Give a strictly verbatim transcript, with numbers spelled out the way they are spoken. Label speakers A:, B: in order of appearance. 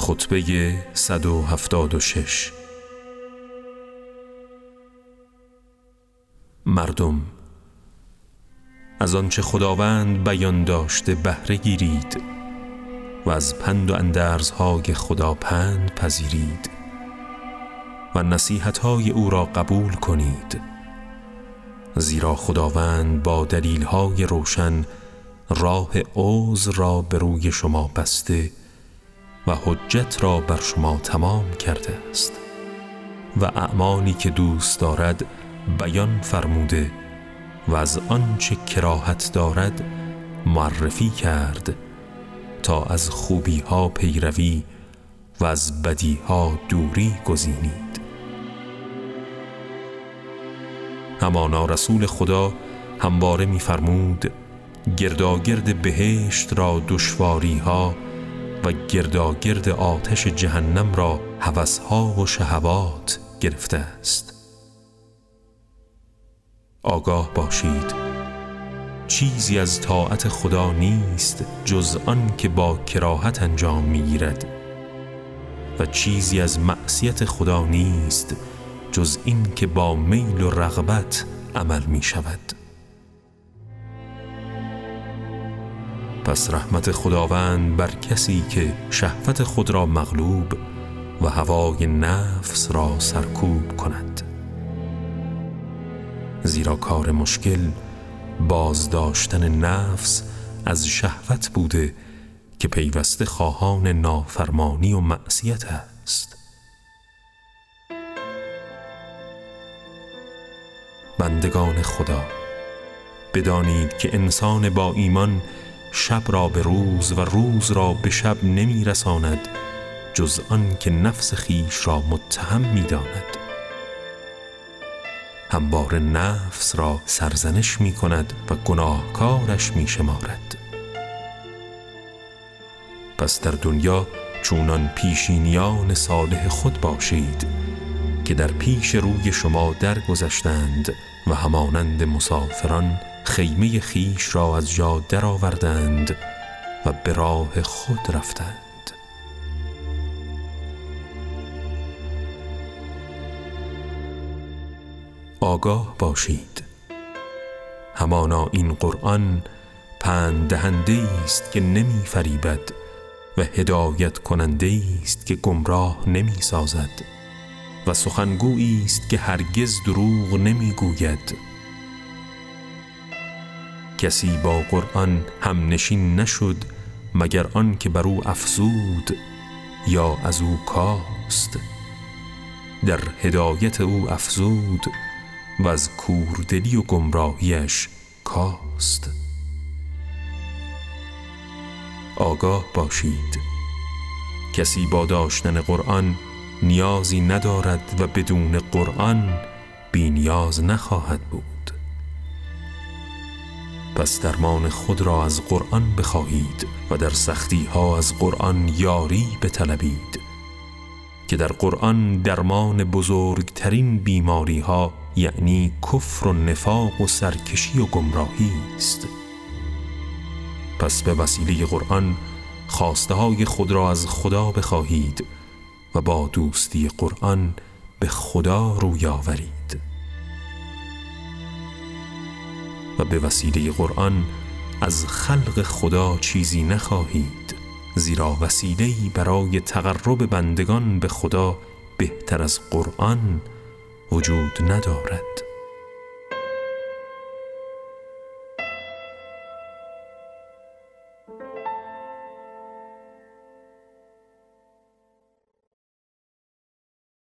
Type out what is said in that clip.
A: خطبه صد و هفتاد و شش. مردم، از آنچه خداوند بیان داشته بهره گیرید و از پند و اندرزهای خدا پند پذیرید و نصیحتهای او را قبول کنید، زیرا خداوند با دلیلهای روشن راه عذر را به روی شما بسته و حجت را بر شما تمام کرده است و اعمالی که دوست دارد بیان فرموده و از آنچه کراهت دارد معرفی کرد تا از خوبی ها پیروی و از بدی ها دوری گزینید. همانا رسول خدا همواره می فرمود گرداگرد بهشت را دشواری ها و گرداگرد آتش جهنم را هوس‌ها و شهوات گرفته است. آگاه باشید چیزی از طاعت خدا نیست جز آن که با کراهت انجام می‌گیرد و چیزی از معصیت خدا نیست جز این که با میل و رغبت عمل می شود. پس رحمت خداوند بر کسی که شهوت خود را مغلوب و هوای نفس را سرکوب کند، زیرا کار مشکل بازداشتن نفس از شهوت بوده که پیوسته خواهان نافرمانی و معصیت است. بندگان خدا، بدانید که انسان با ایمان شب را به روز و روز را به شب نمی رساند جز آن که نفس خیش را متهم می داند. همواره نفس را سرزنش می کند و گناهکارش می شمارد. پس در دنیا چونان پیشینیان صالح خود باشید که در پیش روی شما درگذشتند و همانند مسافران خیمه خیش را از جا درآوردند و به راه خود رفتند. آگاه باشید همانا این قرآن پند دهنده است که نمی فریبد و هدایت کننده است که گمراه نمی سازد و سخنگویی است که هرگز دروغ نمی گوید. کسی با قرآن هم نشین نشد مگر آن که بر او افزود یا از او کاست. در هدایت او افزود و از کوردلی و گمراهیش کاست. آگاه باشید کسی با داشتن قرآن نیازی ندارد و بدون قرآن بی نیاز نخواهد بود. پس درمان خود را از قرآن بخواهید و در سختی ها از قرآن یاری بطلبید که در قرآن درمان بزرگترین بیماری ها یعنی کفر و نفاق و سرکشی و گمراهی است. پس به وسیله قرآن خواسته های خود را از خدا بخواهید و با دوستی قرآن به خدا روی آورید و به وسیله قرآن از خلق خدا چیزی نخواهید، زیرا وسیله‌ای برای تقرب بندگان به خدا بهتر از قرآن وجود ندارد.